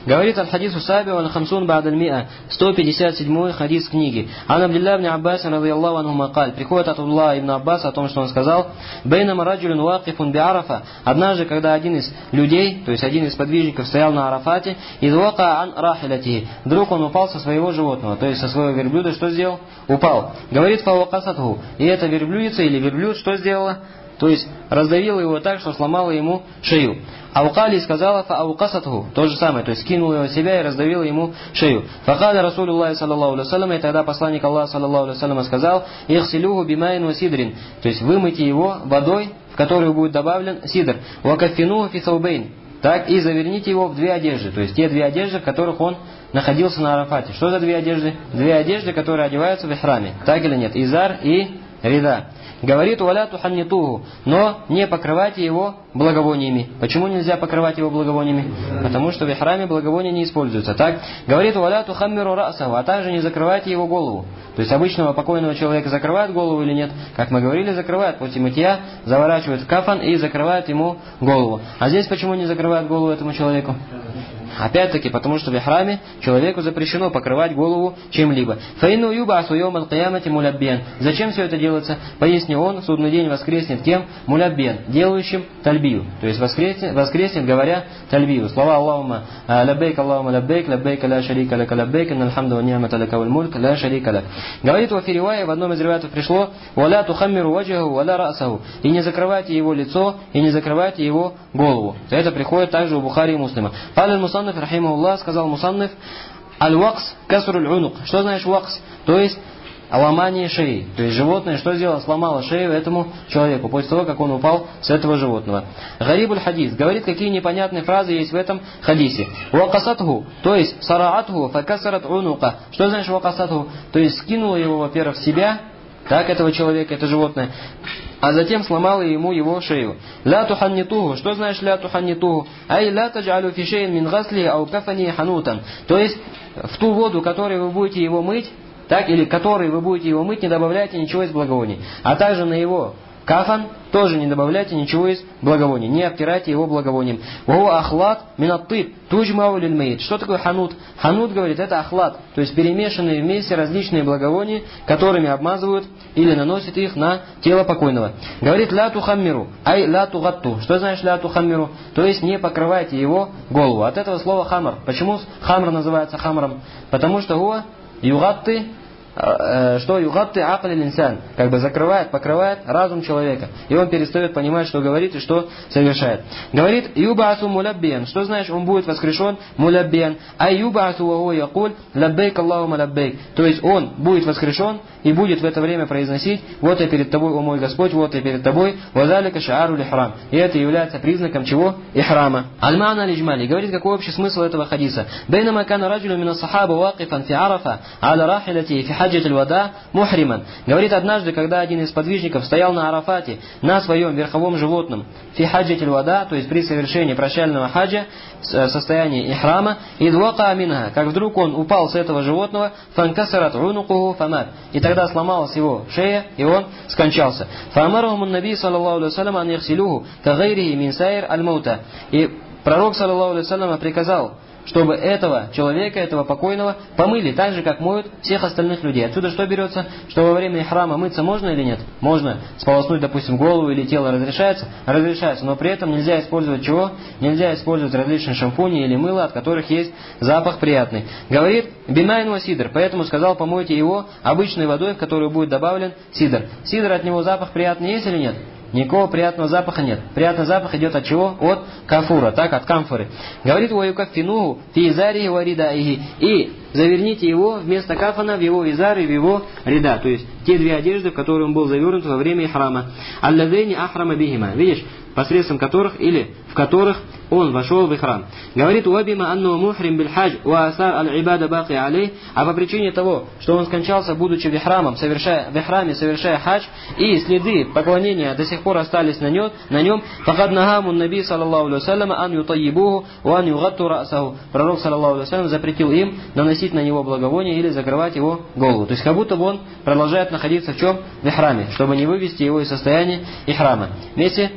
Говорит аль-хадису саби валь хамсун ба'д аль-миа, 157-й хадис книги. Ан Абдилля ибн Аббас радийаллаху анху макаль. Приходит от Абдулла ибн Аббаса о том, что он сказал: «Бейнама раджулюн вакифун би Арафа». Однажды, когда один из людей, то есть один из подвижников, стоял на Арафате, идвака ан рахилятихи, вдруг он упал со своего животного, то есть со своего верблюда, что сделал? Упал. Говорит фавакасатху. И эта верблюдица или верблюд что сделала? То есть раздавила его так, что сломала ему шею. Аукали сказала фаукасатху, то же самое, то есть кинула его себя и раздавила ему шею. Факаля Расулуллахи саллаллаху алейхи вассалям, и тогда посланник Аллаха саллаллаху алейхи вассалям сказал: ихсилюху бимайн ва сидрин, то есть вымойте его водой, в которую будет добавлен сидр. Вакаффинуху фи саубейн, так и заверните его в две одежды, то есть те две одежды, в которых он находился на Арафате. Что за две одежды? Две одежды, которые одеваются в ихраме, так или нет? Изар и рида. Говорит: «Валя туханнитуху», но не покрывайте его благовониями. Почему нельзя покрывать его благовониями? Потому что в ихраме благовония не используются. Так? Говорит: «Валя тухаммиру расаху», а также не закрывайте его голову. То есть обычного покойного человека закрывают голову или нет? Как мы говорили, закрывают. После мытья заворачивают в кафан и закрывают ему голову. А здесь почему не закрывают голову этому человеку? Опять-таки, потому что в ихраме человеку запрещено покрывать голову чем-либо. «Фаину юбасу йомал киямати муляббен». Зачем все это делается? Пояснил он, в судный день воскреснет кем? Муляббен, делающим тальбию. То есть воскреснет, говоря тальбию. Слова Аллахума лаббейк, Аллахума лаббейк, лаббейк ла шарика лака лаббейк, инналь хамда ва ни'мата лака валь мульк, ла шарика лак. Говорит во фиривае, в одном из риваятов пришло: «Валя тухаммиру ваджаху, валя расаху». И не закрывайте его лицо, и не закрывайте его голову. Это приходит также у Бухари и Муслима. Рахимахуллах, сказал мусанниф: аль-вакс касруль унук. Что значит вакс? То есть ломание шеи. То есть животное что сделало? Сломало шею этому человеку после того, как он упал с этого животного. Гарибуль хадис говорит, какие непонятные фразы есть в этом хадисе. Вакасатху, то есть сараатху факасарат унука. Что значит вакасатху? То есть скинула его, во-первых, в себя, так, этого человека, это животное, а затем сломала ему его шею. Ля туханнитуху. Что значит ля туханнитуху? Ай ля таджалю фи шейн мин гасли ау кафани ханутан. То есть в ту воду, которой вы будете его мыть, так, или которой вы будете его мыть, не добавляйте ничего из благовоний. А также на его кафан тоже не добавляйте ничего из благовоний. Не обтирайте его благовонием. Ваху ахлат минаттыб туджмау лиль мейт. Что такое ханут? Ханут, говорит, это ахлат, то есть перемешанные вместе различные благовония, которыми обмазывают или наносят их на тело покойного. Говорит: ля тухаммиру, ай ля тугатту. Что значит ля тухаммиру? То есть не покрывайте его голову. От этого слова хамр. Почему хамр называется хамром? Потому что хуа югатты, что югатты акаль инсан, как бы закрывает, покрывает разум человека, и он перестает понимать, что говорит и что совершает. Говорит: юбасу муляббен. Что значит он будет воскрешен? Муляббен. А юбасу ваху якуль лаббейк Аллахума лаббейк. То есть он будет воскрешен и будет в это время произносить: вот я перед тобой, о мой Господь, вот я перед тобой, вазалика шаару лихрам. И это является признаком чего? Ихрама. Аль-мана лиджмали. Говорит, какой общий смысл этого хадиса. Бейнама кана раджулю мина сахаба вакифан фи арафа аля рахилати фи хаджат аль-вада мухриман. Говорит, однажды, когда один из подвижников стоял на Арафате на своем верховом животном фи хаджат аль-вада, то есть при совершении прощального хаджа, в состоянии ихрама, идвака минха, как вдруг он упал с этого животного, фанкасарат унукуху фамат, и тогда сломалась его шея, и он скончался. Фамарахумун наби саллаллаху алейхи вассалям ан ихсилюху кагайрихи мин сайр аль-маута. И пророк саллаллаху алейхи вассалям приказал, чтобы этого человека, этого покойного помыли так же, как моют всех остальных людей. Отсюда что берется? Что во время ихрама мыться можно или нет? Можно. Сполоснуть, допустим, голову или тело разрешается? Разрешается. Но при этом нельзя использовать чего? Нельзя использовать различные шампуни или мыло, от которых есть запах приятный. Говорит: бимайн ва сидр. Поэтому сказал: помойте его обычной водой, в которую будет добавлен сидр. Сидр, от него запах приятный есть или нет? Никакого приятного запаха нет. Приятный запах идет от чего? От кафура, так, от камфоры. Говорит: «Ваюкаффинуху фи изарихи ва ридаихи». И заверните его вместо кафана в его изар и в его рида. То есть те две одежды, в которые он был завернут во время ихрама. «Аллазейни ахрама бихима». Видишь, посредством которых или в которых он вошел в ихрам. Говорит: «Уабима анну мухрим биль хадж ва асар аль-ибада баки алей». А по причине того, что он скончался, будучи в ихраме, совершая хадж, и следы поклонения до сих пор остались на нем, факад нагамун наби саллаллаху алейхи вассалям ан ютайибуху ва ан югатту расаху. Пророк саллаллаху алейхи вассалям запретил им наносить на него благовоние или закрывать его голову. То есть как будто бы он продолжает находиться в чем? В ихраме, чтобы не вывести его из состояния ихрама. Вместе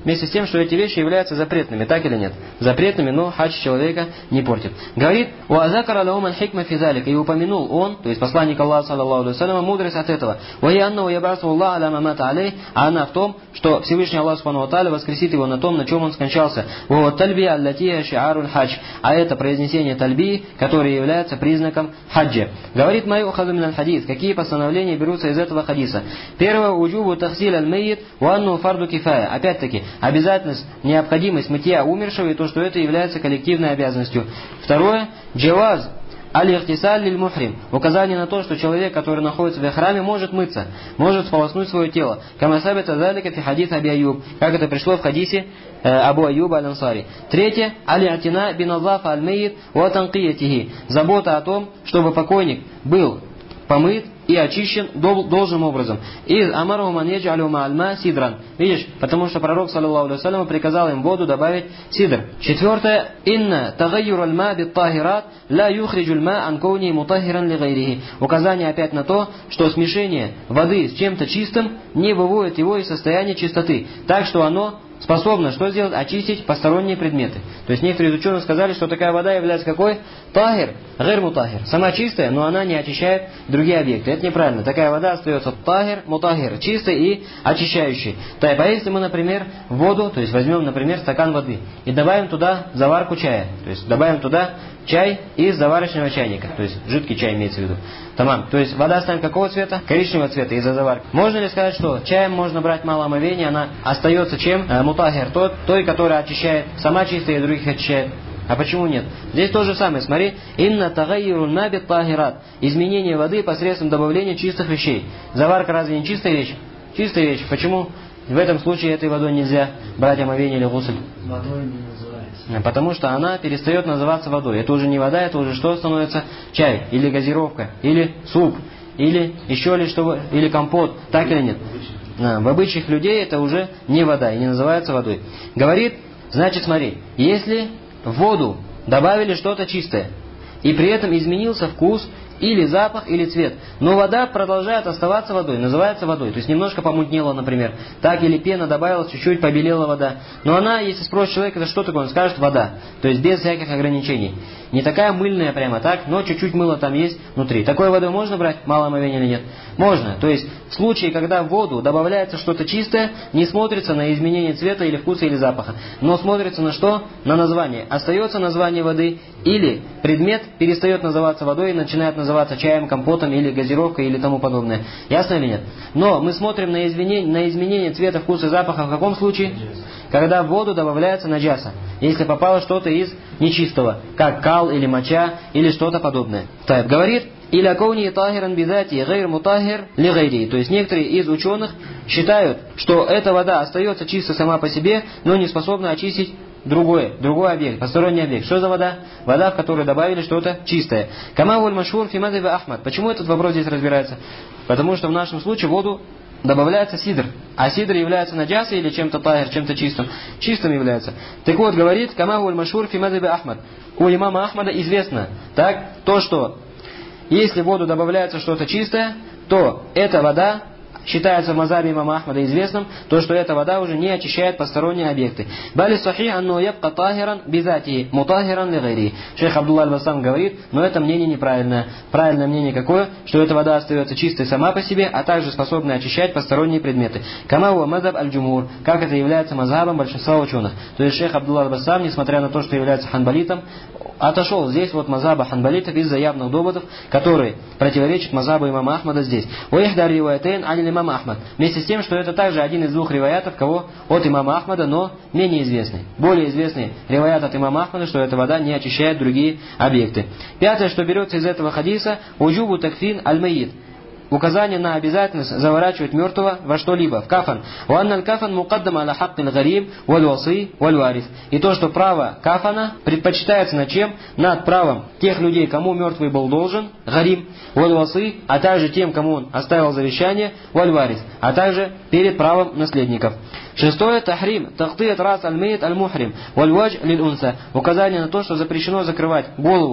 вместе с тем, что эти вещи являются запретными, так или нет? Запретными, но хадж человека не портит. Говорит, «Уазакара лауман хикма физалик», и упомянул он, то есть посланник Аллаха, саллаллаху алейхи вассалям, мудрость от этого. «Вахи ябасу Аллах аля мамата алей», а она в том, что Всевышний Аллах субхану ва тааля воскресит его на том, на чем он скончался. «Ва тальби аллатия шиаруль хадж», а это произнесение тальби, которое является признаком хаджа. Говорит май ухаду мин аль-хадис, какие постановления берутся из этого хадиса. Первое, уджубу тахсиль аль-мейит ва анну фарду кифая. Опять-таки, обязательность, необходимость мытья умершего и то, что это является коллективной обязанностью. Второе, джаваз аль-ихтисаль лиль-мухрим. Указание на то, что человек, который находится в храме, может мыться, может сполоснуть свое тело. Кама сабита залика фи хадис Аби Аюб, как это пришло в хадисе Абу Аюба аль-Ансари. Третье, аль-атина биназафа аль-мейит ва танкиятихи. Забота о том, чтобы покойник был помыт и очищен должным образом. Из амару ман яджалю ма'альма сидран. Видишь, потому что пророк, саллаллаху алейхи вассалям, приказал им в воду добавить сидр. Четвертое, инна тагайюр аль-ма бит-тахират ла юхриджу аль-ма ан кауни мутахиран ли гайрихи. Указание опять на то, что смешение воды с чем-то чистым не выводит его из состояния чистоты, так что оно способна что сделать? Очистить посторонние предметы. То есть некоторые из ученых сказали, что такая вода является какой? Тахир, гайр мутахир. Сама чистая, но она не очищает другие объекты. Это неправильно. Такая вода остается тахир, мутахир, чистой и очищающей. А если мы, например, воду, то есть возьмем, например, стакан воды и добавим туда заварку чая, то есть добавим туда чай из заварочного чайника, то есть жидкий чай имеется в виду. Тамам. То есть вода станет какого цвета? Коричневого цвета из-за заварки. Можно ли сказать, что чаем можно брать мало омовения, она остается чем? Мутахир, той, которая очищает, сама чистая и других очищает. А почему нет? Здесь то же самое, смотри. Инна тагайюрун ма бит-тахират. Изменение воды посредством добавления чистых вещей. Заварка разве не чистая вещь? Чистая вещь. Почему в этом случае этой водой нельзя брать омовение или гусль? Водой не называется. Потому что она перестает называться водой. Это уже не вода, это уже что становится? Чай, или газировка, или суп, или еще ли что, или компот. Так или нет? В обычаях людей это уже не вода и не называется водой. Говорит, значит смотри, если в воду добавили что-то чистое, и при этом изменился вкус, или запах, или цвет, но вода продолжает оставаться водой, называется водой. То есть немножко помутнела, например. Так, или пена добавилась, чуть-чуть побелела вода. Но она, если спросишь человека, это что такое, он скажет вода. То есть без всяких ограничений. Не такая мыльная прямо так, но чуть-чуть мыла там есть внутри. Такой водой можно брать, мало омовения или нет? Можно. То есть в случае, когда в воду добавляется что-то чистое, не смотрится на изменение цвета или вкуса или запаха. Но смотрится на что? На название. Остается название воды, или предмет перестает называться водой и начинает называться чаем, компотом или газировкой или тому подобное. Ясно или нет? Но мы смотрим на изменение цвета, вкуса и запаха в каком случае? Когда в воду добавляется наджаса. Если попало что-то из нечистого, как кал или моча или что-то подобное. Так, говорит, «Иля кауни тахиран бидати гайр мутахир ли гайри». То есть некоторые из ученых считают, что эта вода остается чисто сама по себе, но не способна очистить другой объект, посторонний объект. Что за вода? Вода, в которой добавили что-то чистое. Камавуль машхур фи мазхаби Ахмад. Почему этот вопрос здесь разбирается? Потому что в нашем случае в воду добавляется сидр. А сидр является наджасой или чем-то тахир, чем-то чистым? Чистым является. Так вот, говорит, камавуль машхур фи мазхаби Ахмад. У имама Ахмада известно, так, то, что если в воду добавляется что-то чистое, то эта вода считается в мазхабе имама Ахмада известным, то, что эта вода уже не очищает посторонние объекты. Бали сахих анну ябка тахиран бизати мутахиран ли гайри. Шейх Абдулла аль-Басам говорит, но это мнение неправильное. Правильное мнение какое? Что эта вода остается чистой сама по себе, а также способна очищать посторонние предметы. Камау мазхаб аль-джумур, как это является мазхабом большинства ученых. То есть шейх Абдулла аль-Басам, несмотря на то, что является ханбалитом, отошел здесь вот мазхаба ханбалитов из-за явных доводов, которые противоречат мазхабу имама Ахмада здесь. Уихдар риваятейн аль имама Ахмад. Вместе с тем, что это также один из двух риваятов, кого? От имама Ахмада, но менее известный. Более известный риваят от имама Ахмада, что эта вода не очищает другие объекты. Пятое, что берется из этого хадиса, уджубу такфин аль-майит. Указание на обязательность заворачивать мертвого во что-либо, в кафан. Уанналь кафан мукаддам аля хаккин гарим, валь васы, валь вариф. И то, что право кафана предпочитается над чем? Над правом тех людей, кому мертвый был должен, гарим, валь васы, а также тем, кому он оставил завещание, валь вариф, а также перед правом наследников. Шестое, тахрим, тахтият рас аль-мейт аль-мухрим, валь вадж лиль-унса. Указание на то, что запрещено закрывать голову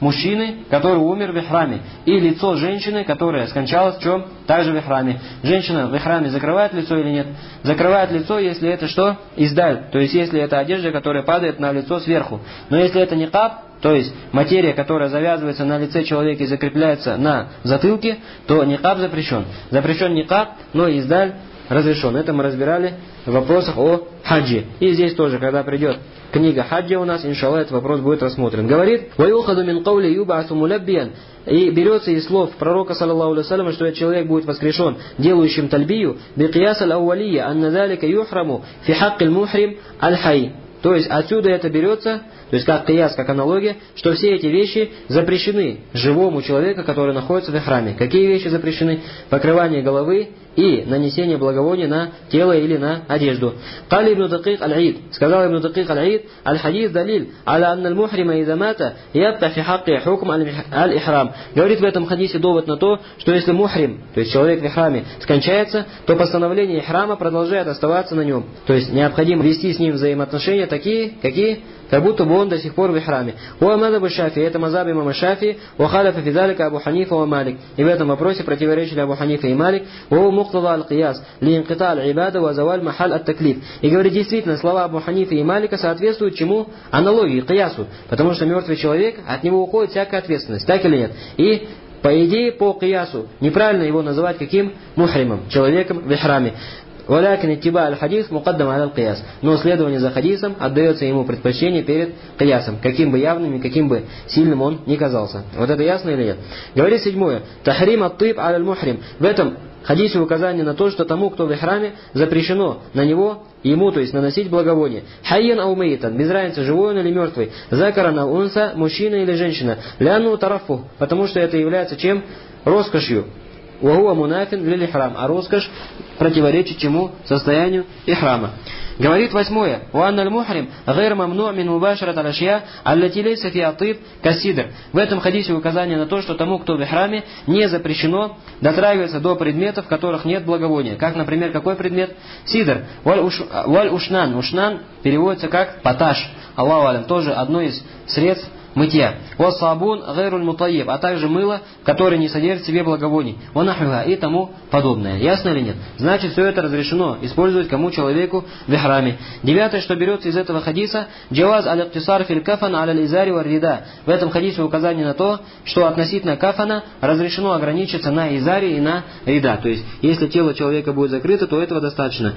мужчины, который умер в ихраме, и лицо женщины, которая скончалась в чем? Также в ихраме. Женщина в ихраме закрывает лицо или нет? Закрывает лицо, если это что? Издаль. То есть, если это одежда, которая падает на лицо сверху. Но если это никаб, то есть материя, которая завязывается на лице человека и закрепляется на затылке, то никаб запрещен. Запрещен никаб, но издаль разрешен. Это мы разбирали в вопросах о хаджи. И здесь тоже, когда придет книга хаджа у нас, иншаллах, этот вопрос будет рассмотрен. Говорит, «Ваюхаду мин каули юбасу муляббиян». И берется из слов пророка, саллаллаху алейхи вассаляма, что этот человек будет воскрешен делающим тальбию, бикияс аль-ауалия, анна залика юхраму фи хакки аль-мухрим аль-хай. То есть отсюда это берется, то есть как кияс, как аналогия, что все эти вещи запрещены живому человеку, который находится в ихраме. Какие вещи запрещены? Покрывание головы и нанесение благовония на тело или на одежду. Кали ибн Дакик аль-Аид. Сказал ибн Дакик аль-Аид, аль-хадис далиль, аля анна аль-мухрима иза мата, ябка фи хакки хукм аль-ихрам. Говорит в этом хадисе довод на то, что если мухрим, то есть человек в ихраме, скончается, то постановление ихрама продолжает оставаться на нем. То есть необходимо вести с ним взаимоотношения такие, какие? Как будто бы он до сих пор в ихраме. Уа мазабу Шафи, это мазаб имама Шафи, ва халяфа фи залика Абу Ханифа ва Малик. И в этом вопросе противоречили Абу Ханифа и Малик. Ва муктада аль-кияс, ли инкита аль-ибада ва заваль махаль ат-таклиф. И говорит, действительно, слова Абу Ханифа и Малика соответствуют чему? Аналогии, киясу. Потому что мертвый человек, от него уходит всякая ответственность. Так или нет? И по идее, по киясу, неправильно его называть каким? Мухримом, человеком в ихраме. Валякин иттиба аль-хадис мукаддам аль-кияс. Но следование за хадисом отдается ему предпочтение перед киясом, каким бы явным и каким бы сильным он ни казался. Вот это ясно или нет? Говорит 7. Тахрим ат-тиб аль-мухрим. В этом хадисе указание на то, что тому, кто в ихраме, запрещено на него, ему, то есть наносить благовоние. Хайян ау мейтан, без разницы, живой он или мертвый. Закарана унса, мужчина или женщина. Ляну тарафу, потому что это является чем? Роскошью. Вахуа мунафин лиль ихрам. А роскошь противоречит чему? Состоянию ихрама. Говорит 8. Уанна аль-мухрим гайр мамну мин мубашарат аль-ашья аллати лейса фи атиб касидр. В этом хадисе указание на то, что тому, кто в ихраме, не запрещено дотрагиваться до предметов, в которых нет благовония. Как, например, какой предмет? Сидр. Валь ушнан. Ушнан переводится как поташ. Аллаху алям. Тоже одно из средств мытья. Вассабун гайруль мутайиб, а также мыло, которое не содержит в себе благовоний. Ванахуха и тому подобное. Ясно или нет? Значит, все это разрешено использовать кому? Человеку в ихраме. 9, что берется из этого хадиса, джаваз аль-иктисар фил кафан аль-изари вар рида. В этом хадисе указание на то, что относительно кафана разрешено ограничиться на изаре и на рида. То есть, если тело человека будет закрыто, то этого достаточно.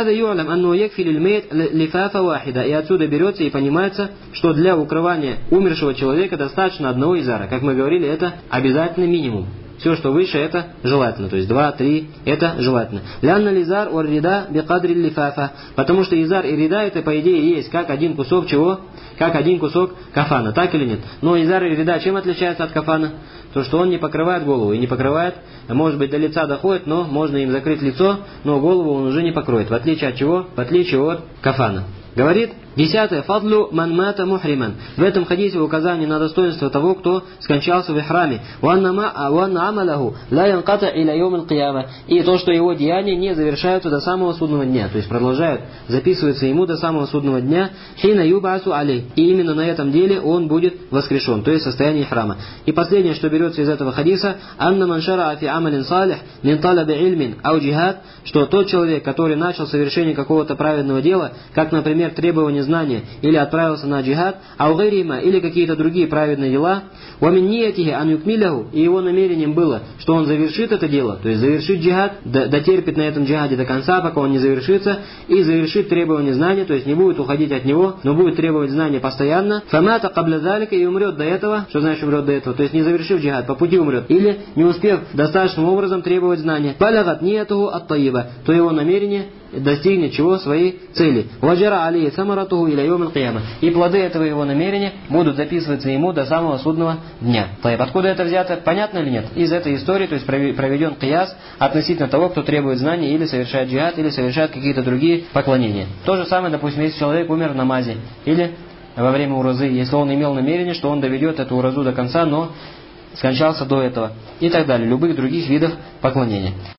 И отсюда берется и понимается, что для укрывания умершего человека достаточно одного изара. Как мы говорили, это обязательный минимум. Все, что выше, это желательно. То есть 2, 3, это желательно. Лянна лизар ур рида бикадри лифафа. Потому что изар и рида, это по идее есть как один кусок чего? Как один кусок кафана. Так или нет? Но изар и рида чем отличается от кафана? То, что он не покрывает голову. И не покрывает, может быть, до лица доходит, но можно им закрыть лицо, но голову он уже не покроет. В отличие от чего? В отличие от кафана. Говорит 10. Фадлу ман мата мухриман. В этом хадисе указание на достоинство того, кто скончался в ихраме. Ванна амалаху ла янката иля йом аль-кияма. И то, что его деяния не завершаются до самого судного дня. То есть продолжают записываться ему до самого судного дня. Хина юбасу алей. И именно на этом деле он будет воскрешен. То есть состояние ихрама. И последнее, что берется из этого хадиса. Анна маншара афи амалин салих мин талаби ильмин ау джихад. Что тот человек, который начал совершение какого-то праведного дела, как, например, требование знания, или отправился на джихад, аугайрима, или какие-то другие праведные дела, уамин ниятихи ан юкмиляху, и его намерением было, что он завершит это дело, то есть завершит джихад, дотерпит на этом джихаде до конца, пока он не завершится, и завершит требование знания, то есть не будет уходить от него, но будет требовать знания постоянно, фамата кабля залика, и умрет до этого, что значит умрет до этого, то есть не завершив джихад, по пути умрет, или не успев достаточным образом требовать знания, балагат ниятуху ат-таиба, то его намерение достигнет чего? Своей цели. Ваджара алейhi самаратуху иля йом аль-кияма. И плоды этого его намерения будут записываться ему до самого судного дня. Откуда это взято? Понятно или нет? Из этой истории, то есть проведен кияс относительно того, кто требует знаний или совершает джихад, или совершает какие-то другие поклонения. То же самое, допустим, если человек умер в намазе, или во время уразы, если он имел намерение, что он доведет эту уразу до конца, но скончался до этого, и так далее, любых других видов поклонения.